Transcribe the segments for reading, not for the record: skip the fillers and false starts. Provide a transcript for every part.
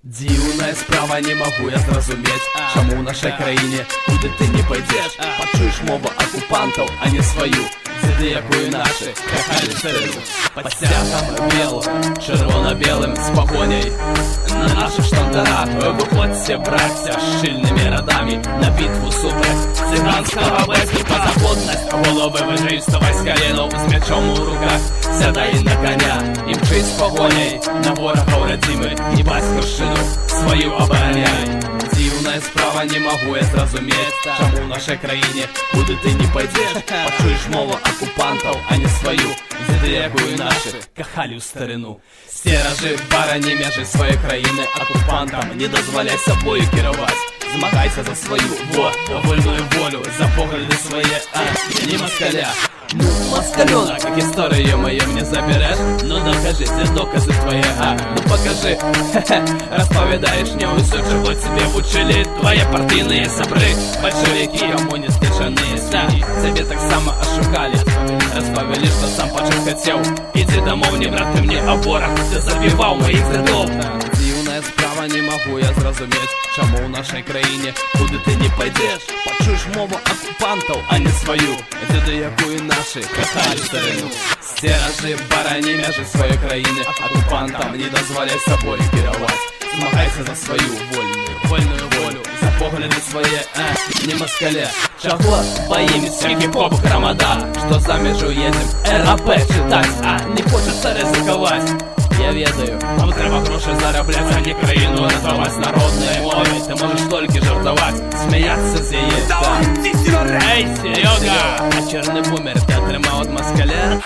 Дзіўная справа, не магу я зразумець, чаму ў нашай краіне, куды ты не пойдзеш, пачуеш мову акупантаў, а не сваю. Дзеды, якую нашы кахалі старыну, пад сцягам белым, чырвона-белым, з пагоняй на нашых штандарах. Выходзьце, брацья, з шчыльнымі радамі на бітву супраць цыганскага бэзбука. Заходнасць, головы выжэй, вставай з каленаў, з мячом у руках, сядай на коня, імчы з пагоняй на ворагаў радзімы, і бацькаўшчыну сваю абараняй. Дзіўная справа, не магу я зразумець, чаму ў нашай краіне, куды ты не пойдзеш, пачуеш мову акупантаў, а не сваю. Дзеды, якую нашы кахалі ў старыну. Сцеражы, барані мяжы сваёй краіны, акупантам не дазваляй сабою кіраваць. Змагайся за сваю вольную волю, за погляды свае, не москаля. Ну, москалёна, как историю мою мне заберешь? Ну докажи, где доказы твои, ну покажи. Расповедаешь мне усё, чего тебе учили твои партийные сабры, большевики, коммунисты, чаны, свиньи. Тебе так само ошукали, расповели, что сам почти хотел. Иди домой, не брат, ты мне о ворах, ты забивал моих дедов. Дзіўная справа, не могу я зразумець, чаму ў нашай краіне, куды ты не пойдешь, пачуеш мову акупантаў, а не сваю. Дзеды, якую нашы кахалі старыну. Сцеражы, барані мяжы сваёй краіны, акупантам не дазваляй сабой кіраваць. Змагайся за сваю вольную волю, за погляды свае, не москаля. Чаго боимся хип-хоп грамада, что за межу едем РАП читать, не хочется ризиковать. Я ведаю, нам трэба гроші зарабляць, а не краіну ратаваць народнай мовай. Ты можаш толькі жартаваць, смяяцца з яе. Эй, Серёга! А чорны бумер ты атрымаў ад москаля?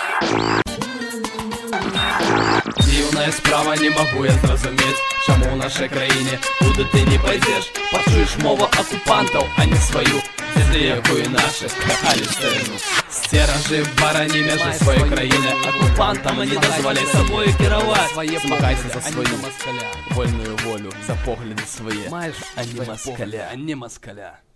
Дзіўная справа, не магу я зразумець, чаму ў нашай краіне, куды ты не пойдзеш, пачуеш мову акупантаў, а не сваю. Дзеды, якую нашы кахалі старыну. Сцеражы, барані мяжы сваёй краіны, акупантам не дазваляй сабою кіраваць. Змагайся за сваю вольную волю, за погляды свае, а не москаля.